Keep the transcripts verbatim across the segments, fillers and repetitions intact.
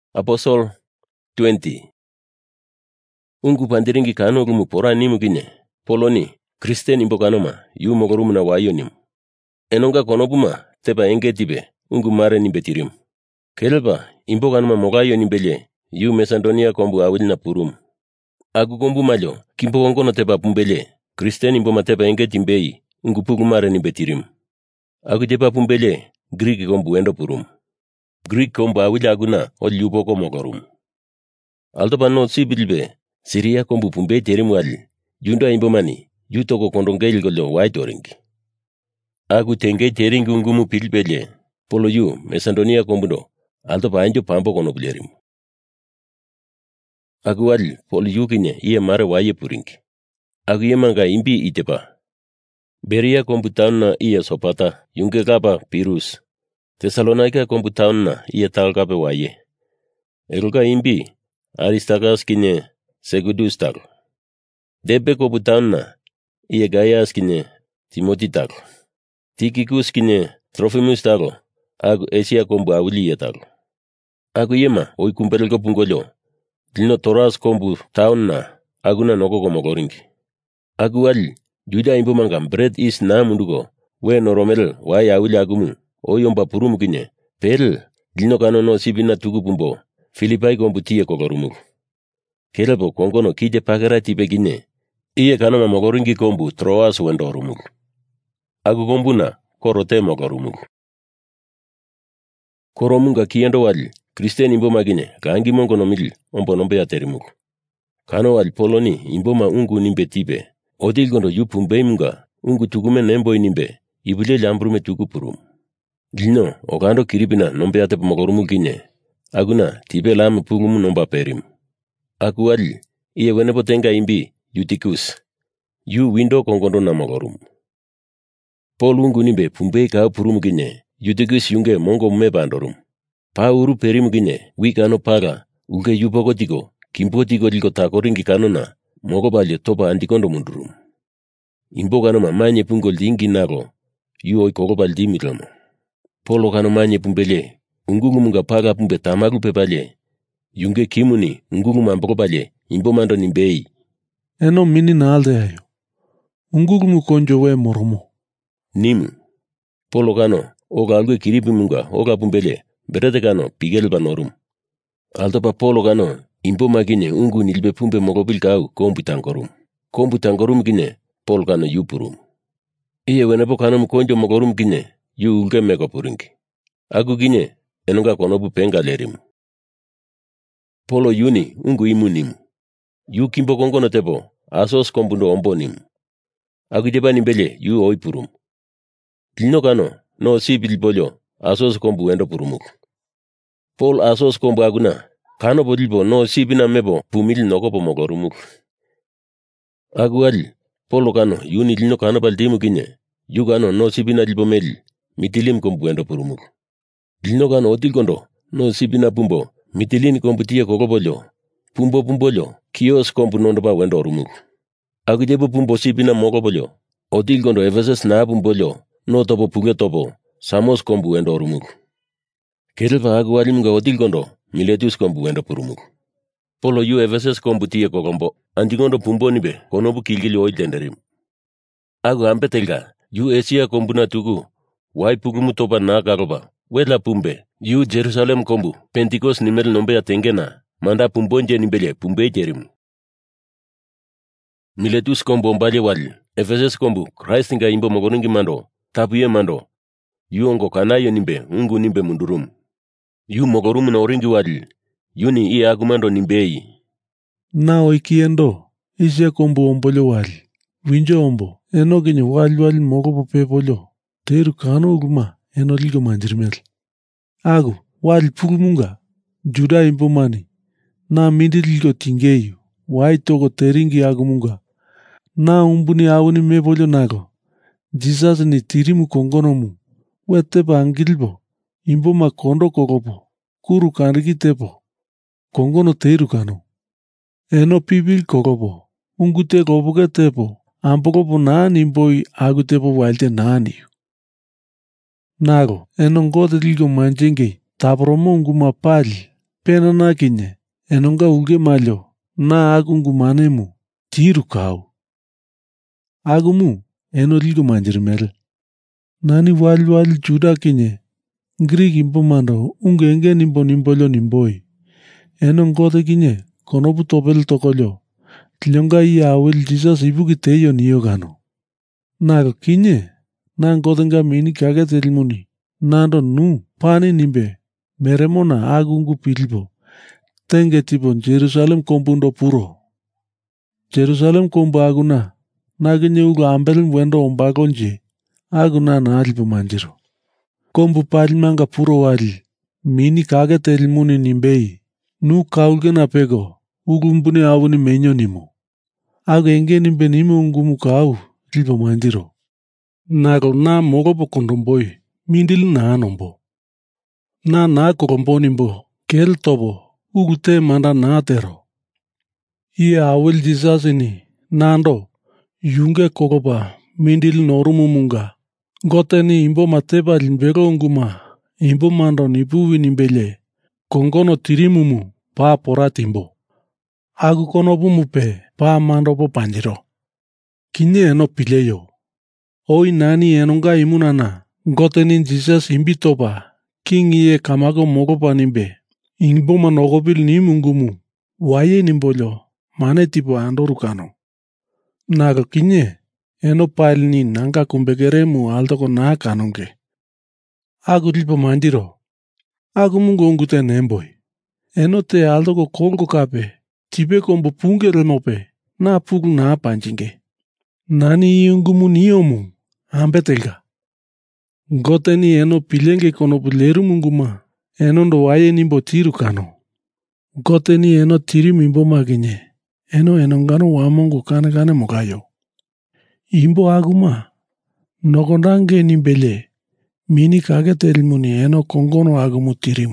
Apostle twenty. Ungu pandiringi kano gumu pora nimu gine. Poloni, Kristen imbo kanoma, yu mogorumu na wayo nimu. Enonga konobuma, tepa enge tibe, ungu mare nimbetirim. Kelba, imbo kanoma mogayo nimbele, yu Macedonia kombu awil na purum. Agu kombu malyo, kimbo kongono tepa pumbele, Kristen imbo ma tepa enge timbei, ungu pugu mare nimbetirim. Agu tepa pumbele, Greek kombu endo purum. Greek kombu awil aguna, ol yuboko mogorum. Alto pano si bilbe, Siria kombu pumbe terimu ali, yunda imbo mani, yutoko kondongel golo waitoringi. Agu tenge teringi ungumu pilbele, polo yu, Macedonia kombuno, alto pa anjo pampo kono bulerim. Agu wali, polo yu kine, iye mare waye puringi. Agu ye manga imbi itepa. Beria kombu tauna iye sopata, yunge kapa Pirus. Thessalonica kombu tauna iye tal kape waye. Elka imbi, Aristarchus kine, Segudus tal. Debe kombu tauna iye Gaius kine, Timothy tal. Tychicus kine, Trophimus tal. Agu Asia kombu awili ye tal. Agu yema, oi kumpelko pungolyo. Dino Toras kombu tauna, aguna noko komogoringi. Agu wali, Juda imbo mangam bread is na mundugo, we noromel, waya awili agumu, oyomba purumu kine, pel, dino kanono sibina tugu pumbo, Filipai kombu tiye kogorumu. Kelebo kongono kije pagara tipe gine, iye kanoma mogoringi kombu Troas wendorumu. Agu kombuna, korote mogorumu. Koromunga kiendo wali, Kristen imbo magine, kaangi mongono mili, ombo nombe ya terimu. Kano wali poloni, imbo ma ungu nimbe tipe, odil gondo yu pumbe munga, ungu tugume nembo inimbe, ibule lambrume tugu purum. Dino, okando kiribina nombe ate mogorumu gine, aguna tipe lamu pungumu nomba perim. Aku wali, iye wenebo tenga imbi, Eutychus, yu window kongondo na mogorum. Pol ungu nimbe pumbe kao purum gine, Eutychus yunge mongo mme bandorum. Pa uru perim gine, wikano paga, unge yupoko tigo, kimpo tigo liko takoringi kanona, mogo balyo topa antikondo mundurum. Imbo kano mamanye pungol dingi nago, yu oi koko bal dimilamo. Polo kano manye pumbele, ungungu munga paga pumbe tamagu pepale, yunge kimuni, ungungu mamboko bale, imbo mando nimbei. Eno mini na alde ayo. Ungungu mukonjo we moromo. Nimu. Polo kano, oga algue kiripi munga, oga pumbele, berete kano, pigel banorum. Alto pa polo kano, imbo magine ungu nilbe pumbe mogobil kau, kombu tangorum. Kombu tangorum gine, polo kano yupurum. Iye wenepo kano mkonjo mogorum gine, yu unge mego puringi. Agu gine, enunga konobu penga lerimu. Polo yuni, ungu imu nimu. Yu kimbo kongono tepo, asos kombundo ombo nimu. Agu jeba nimbele, yu oi purum. Dino kano, no si bilbolyo, asos kombu endo purumuk. Pol asos kombu aguna, kano bodilbo no si bina mebo, pumil nokopo mogorumuk. Agu wali, polo kano, yuni dino kano baldimu gine, yu kano no si bina dilbo meli, mitilim kombu endo purumuk. Dino kano otil kondo, no si bina pumbo, mitilini kombu tiye kokobolyo, pumbo pumbolyo, kios kombu nondoba wendo orumuk. Agu jebo pumbo si bina mokobolyo, otil kondo Ephesus na pumbolyo, no topo punge topo, Samos kombu wendo orumuk. Kelpa agu walimunga otil kondo, Miletus kombu wendo purumuk. Polo yu Ephesus kombu tiye kokombo, antikondo pumbo nibe, konobu kilgili oil tenderim. Agu ampetelga, yu Asia kombu na tugu, wai pugumu topa na karoba, wela pumbe, yu Jerusalem kombu, Pentikos nimel nombe ya tengena, manda pumbonje nimbele pumbe jerimu. Miletus kombu mbali wali, Ephesus kombu, Christ nga imbo mogoringi mando, tapuye mando, yu ongo kanayo nimbe, ungu nimbe mundurum. Yu mogorumu na oringi wali, yuni iye agumando nimbei. Na oikiendo, ishe kombu ombolyo wali, winjo ombo, eno genye wali wali mogo pope polyo, teru kano uguma, eno ligo manjirimel. Agu, wali pugumunga, Juda imbo mani, na mindi ligo tingeyu, wai toko teringi agumunga, na umbuni awuni mebolyo nago, Jesus ni tirimu kongonomu, wete bangilbo, imbo ma kondo kokopo, kuru kanriki tepo, kongono teru kano. Eno pibil kokopo, ungute kopoke tepo, ampokopo nani imboi agu tepo walte nani. Nago, eno ngote ligo manjenge, tapromo ungu mapali, pena na kinye enonga ulge malyo na agungu manemu tiru kau. Agumu eno ligo manjirmel. Nani wali wali juda kinye Greek impo mando unge enge nimbo nimbolyo nimboi. Eno ngote kinye konobu topel tokolyo. Tlionga iya awel Jesus ibuki teyo niyo gano. Nago kinye na ngote nga mini kage telimuni. Nando nu pani nimbe meremona agungu pilbo. Tenge tipo Jerusalem kombundo puro. Jerusalem kombu aguna. Naginye ugo ambelin wendo ombagonje. Aguna na alipo manjiro. Kombu palimanga puro wali. Mini kage telimuni nimbei. Nu kaulge na pego. Ugumbuni awuni menyo nimo. Ago enge nimbe nimo ungumu kau. Lipo manjiro. Nago na mogopo kondomboi. Mindili na anombo. Na na korombo nimbo. Kel tobo. Ugute manda na tero. Iya awel Jesus ini. Nando. Yunge kokopa. Mindili norumu munga. Gote ni imbo mateba limbego unguma. Imbo mando nipuwi nimbele. Kongono tirimumu. Pa poratimbo. Agu konobu mupe. Pa mando po panjiro. Kinye eno pileyo. Oi nani enonga imunana. Gote ni Jesus imbitopa. King iye kamago mogopa nimbe. Imbo manogobil ni mungumu. Waye nimbolyo. Mane tipo andorukano. Nago kinye. Eno pali ni nanga kumbegeremu altoko na kanonge. Agu lipo manjiro. Agu mungo ungute nemboi. Eno te altoko kolko kape. Tipe kombo pungere mope. Na pugu na panjinge. Nani iungumu niyomu. Ambetelga. Gote ni eno pilenge konobu leru munguma. Eno ndo waye nimbo tiru kano. Gote ni eno tiri mimbo maginye. Eno eno ngano wamongo kane kane mogayo. Imbo aguma. Nogondange nimbele. Mini kage telimuni eno kongono agumu tirimu.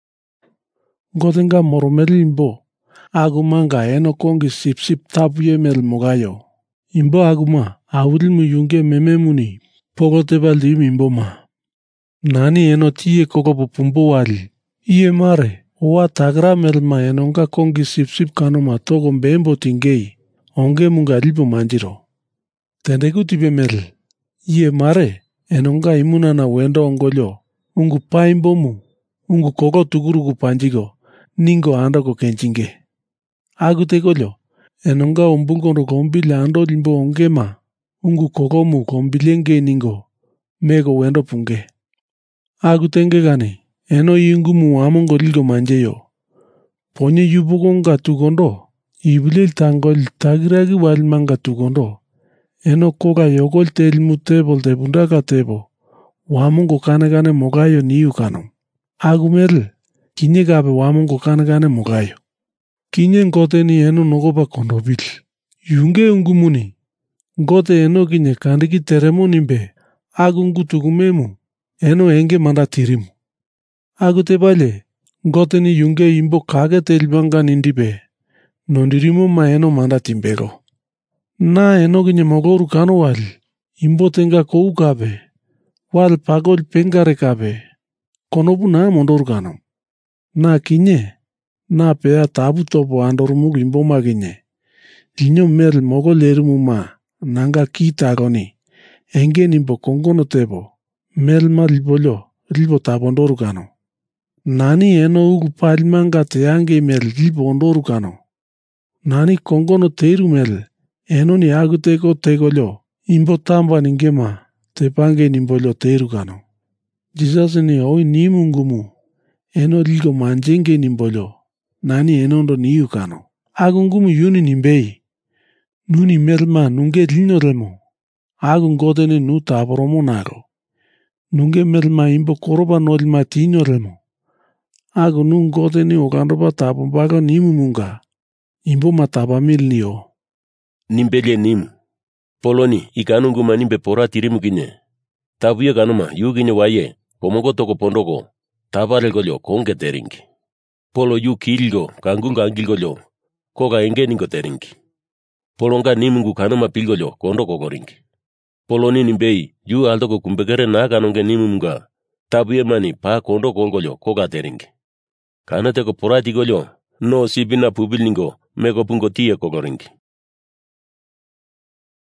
Gote nga moromeli imbo. Aguma nga eno kongi sip sip tapuye mel mogayo. Imbo aguma. Awilimu yunge mememuni. Pogote baldi imbo ma. Nani eno tiye kokopo pumbo wali. Iye mare. Owa tagra melma enonga kongi sip sip kanoma togo mbembo tingei. Onge munga lipo manjiro. Tendegu tipe mel. Iye mare. Enonga imuna na wendo ongolyo. Ungu paimbo mu. Ungu koko tugurugu panjigo. Ningo ando ko kenchinge. Agu tegolyo. Enonga umbungono gombile ando limbo onge ma. Ungu koko mu gombilenge ningo. Mego wendo punge. Agu tenge gane. Eno yungumu amongo ligo manjeyo. Ponye yubugonga tugondo. Ibilil tangol tagiragi walmanga tugondo. Eno koga yogol telmu tebol de bundaga tebo. Wamongo kane kane mogayo niyu kano. Agu merl. Kinye gabe wamongo kane kane mogayo. Kinye ngote ni eno nogoba kondobil. Yunge ungumuni. Ngote eno kinye kandiki teremo nimbe. Agu ngu tugumemu. Eno enge manda tirimu. Agu tebale. Ngote ni yunge imbo kage telbanga nindibe. Nondirimo ma eno manda timbego. Na eno kinye mogoru kano wali. Imbo tenga kou kabe. Wal pagol pengare kabe. Konobu na mondoru kano. Na kinye. Na pea tabu topo andorumu imbo ma kinye. Linyo mel mogo lerumu ma. Nanga kita agoni. Enge nimbo kongono tebo. Mel ma libolyo. Libo tabondoru kano. Nani eno ugu palimanga teange mel libo ondoru kano. Nani kongono teru mel. Eno ni agu teko tegolyo. Imbo tamba ningema. Tepange nimbolyo teru kano. Jesus ni oi ni mungumu. Eno ligo manjenge nimbolyo. Nani eno ndo niyu kano. Agu ngumu yuni nimbei. Nuni melma nunge lino remo. Agu ngote ni nu taboromo nago. Nunge melma imbo koroba nolima tinyo remo. Agu nu ngote ni okandoba tabombago nimu munga. Imbo mataba mil niyo. Nimbele nimu. Poloni ikanunguma nimbe pora tirimu kinye. Tabuye kanuma yu kinye waye. Komongo toko pondoko. Tabare golyo konge teringi. Polo yu kilgo kangunga angilgolyo. Koga enge ningo teringi. Polonga nimungu kanuma pilgolyo kondo kokoringi. Poloni nimbei yu altoko kumbegere na kanonge nimunga. Tabuye mani pa kondo kolgolyo koga teringi. Kanateko poratikollo no sipina pubilningo meko pungo tie kokoringi.